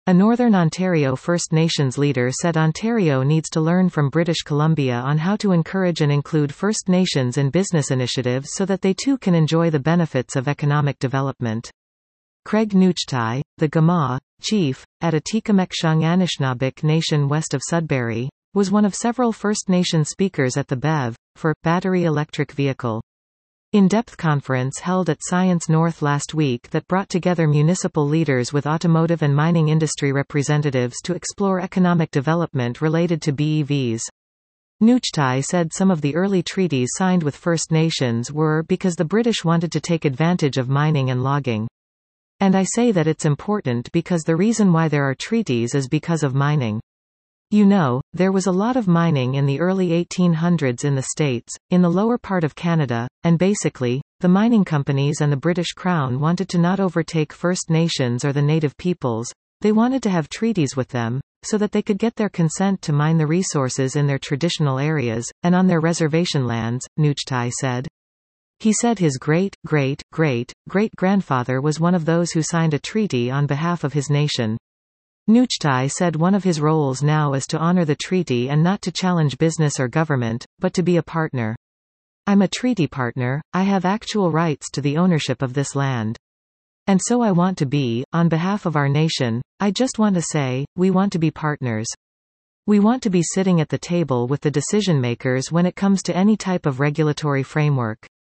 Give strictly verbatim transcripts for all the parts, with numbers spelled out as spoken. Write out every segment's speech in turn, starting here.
A Northern Ontario First Nations leader said Ontario needs to learn from British Columbia on how to encourage and include First Nations in business initiatives so that they too can enjoy the benefits of economic development. Craig Noochtai, the Gama chief, at Atikamekshung Anishinaabeg Nation west of Sudbury, was one of several First Nation speakers at the B E V, for Battery Electric Vehicle. In-depth conference held at Science North last week that brought together municipal leaders with automotive and mining industry representatives to explore economic development related to B E Vs. Noochtai said some of the early treaties signed with First Nations were because the British wanted to take advantage of mining and logging. And I say that it's important because the reason why there are treaties is because of mining. You know, there was a lot of mining in the early eighteen hundreds in the States, in the lower part of Canada, and basically, the mining companies and the British Crown wanted to not overtake First Nations or the native peoples. They wanted to have treaties with them, so that they could get their consent to mine the resources in their traditional areas, and on their reservation lands, Noochtai said. He said his great, great, great, great-grandfather was one of those who signed a treaty on behalf of his nation. Noochtai said one of his roles now is to honor the treaty and not to challenge business or government, but to be a partner. I'm a treaty partner, I have actual rights to the ownership of this land. And so I want to be, on behalf of our nation, I just want to say, we want to be partners. We want to be sitting at the table with the decision makers when it comes to any type of regulatory framework.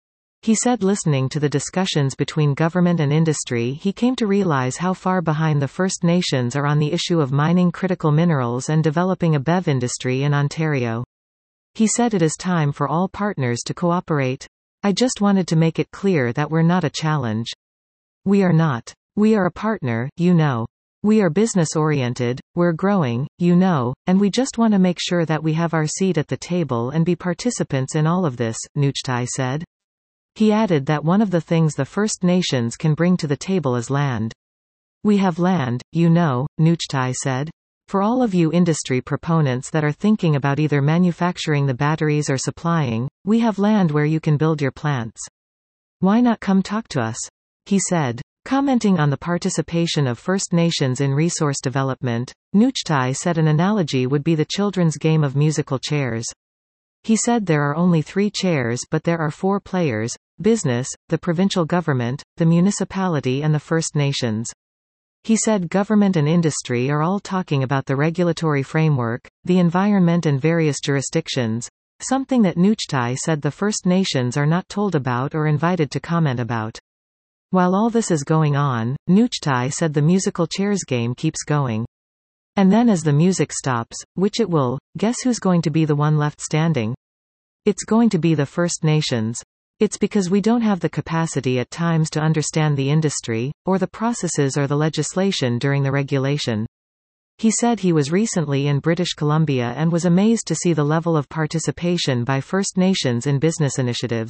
He said listening to the discussions between government and industry he came to realize how far behind the First Nations are on the issue of mining critical minerals and developing a B E V industry in Ontario. He said it is time for all partners to cooperate. I just wanted to make it clear that we're not a challenge. We are not. We are a partner, you know. We are business-oriented, we're growing, you know, and we just want to make sure that we have our seat at the table and be participants in all of this, Noochtai said. He added that one of the things the First Nations can bring to the table is land. We have land, you know, Noochtai said. For all of you industry proponents that are thinking about either manufacturing the batteries or supplying, we have land where you can build your plants. Why not come talk to us? He said. Commenting on the participation of First Nations in resource development, Noochtai said an analogy would be the children's game of musical chairs. He said there are only three chairs but there are four players: business, the provincial government, the municipality and the First Nations. He said government and industry are all talking about the regulatory framework, the environment and various jurisdictions, something that Noochtai said the First Nations are not told about or invited to comment about. While all this is going on, Noochtai said the musical chairs game keeps going. And then as the music stops, which it will, guess who's going to be the one left standing? It's going to be the First Nations. It's because we don't have the capacity at times to understand the industry, or the processes or the legislation during the regulation. He said he was recently in British Columbia and was amazed to see the level of participation by First Nations in business initiatives.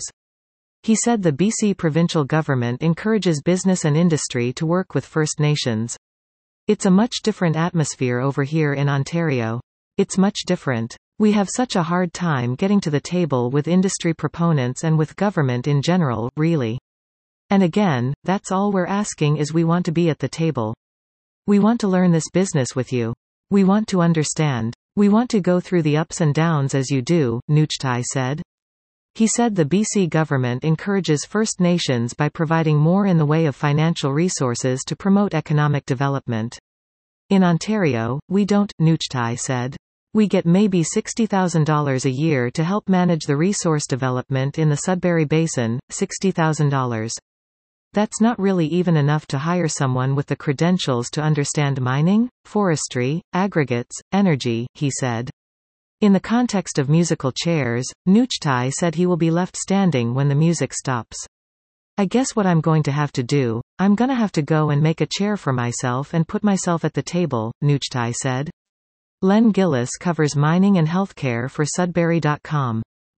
He said the B C provincial government encourages business and industry to work with First Nations. It's a much different atmosphere over here in Ontario. It's much different. We have such a hard time getting to the table with industry proponents and with government in general, really. And again, that's all we're asking is we want to be at the table. We want to learn this business with you. We want to understand. We want to go through the ups and downs as you do, Noochtai said. He said the B C government encourages First Nations by providing more in the way of financial resources to promote economic development. In Ontario, we don't, Noochtai said. We get maybe sixty thousand dollars a year to help manage the resource development in the Sudbury Basin, sixty thousand dollars. That's not really even enough to hire someone with the credentials to understand mining, forestry, aggregates, energy, he said. In the context of musical chairs, Noochtai said he will be left standing when the music stops. I guess what I'm going to have to do, I'm gonna have to go and make a chair for myself and put myself at the table, Noochtai said. Len Gillis covers mining and healthcare for Sudbury dot com.